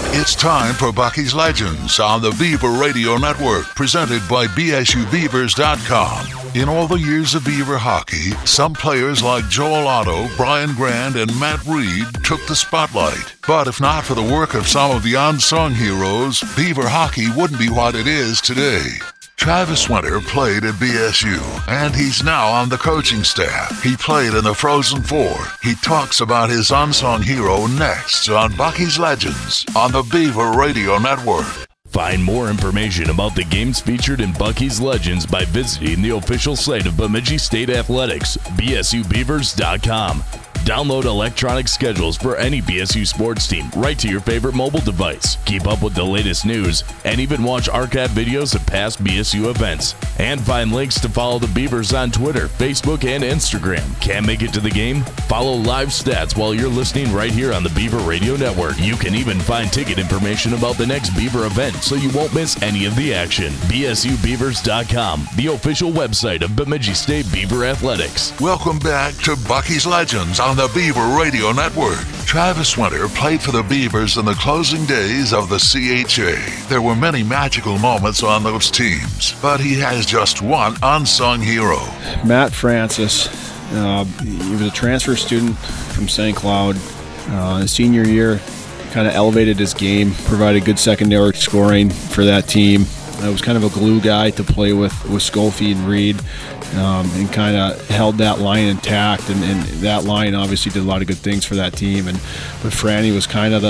It's time for Bucky's Legends on the Beaver Radio Network, presented by BSUBeavers.com. In all the years of Beaver hockey, some players like Joel Otto, Brian Grand, and Matt Reed took the spotlight. But if not for the work of some of the unsung heroes, Beaver hockey wouldn't be what it is today. Travis Winter played at BSU, and he's now on the coaching staff. He played in the Frozen Four. He talks about his unsung hero next on Bucky's Legends on the Beaver Radio Network. Find more information about the games featured in Bucky's Legends by visiting the official site of Bemidji State Athletics, BSUBeavers.com. Download electronic schedules for any BSU sports team right to your favorite mobile device. Keep up with the latest news and even watch archive videos of past BSU events. And find links to follow the Beavers on Twitter, Facebook, and Instagram. Can't make it to the game? Follow live stats while you're listening right here on the Beaver Radio Network. You can even find ticket information about the next Beaver event so you won't miss any of the action. BSUBeavers.com, the official website of Bemidji State Beaver Athletics. Welcome back to Bucky's Legends on the Beaver Radio Network. Travis Winter played for the Beavers in the closing days of the CHA. There were many magical moments on those teams, but he has just one unsung hero. Matt Francis. He was a transfer student from St. Cloud. His senior year kind of elevated his game, provided good secondary scoring for that team. I was kind of a glue guy to play with Schofield and Reed, and kind of held that line intact. And that line obviously did a lot of good things for that team. But Franny was kind of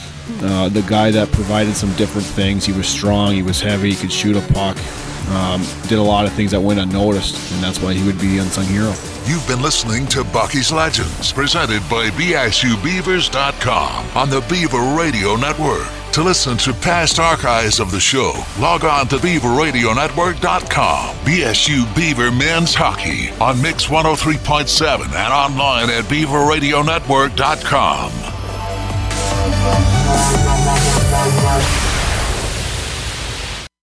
the guy that provided some different things. He was strong, he was heavy, he could shoot a puck, did a lot of things that went unnoticed, and that's why he would be the unsung hero. You've been listening to Bucky's Legends, presented by BSUBeavers.com on the Beaver Radio Network. To listen to past archives of the show, log on to BeaverRadioNetwork.com. BSU Beaver Men's Hockey on Mix 103.7 and online at BeaverRadioNetwork.com.